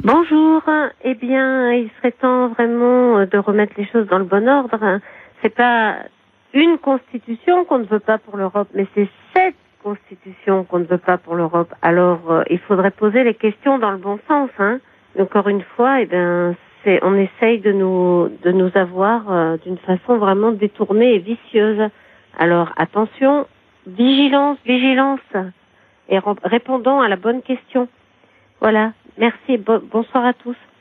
Bonjour. Eh bien, il serait temps vraiment de remettre les choses dans le bon ordre. C'est pas une constitution qu'on ne veut pas pour l'Europe, mais c'est cette constitution qu'on ne veut pas pour l'Europe. Alors, il faudrait poser les questions dans le bon sens. Encore une fois, eh bien, on essaye de nous avoir d'une façon vraiment détournée et vicieuse. Alors, attention, vigilance, et répondons à la bonne question. Voilà. Merci. Bonsoir à tous.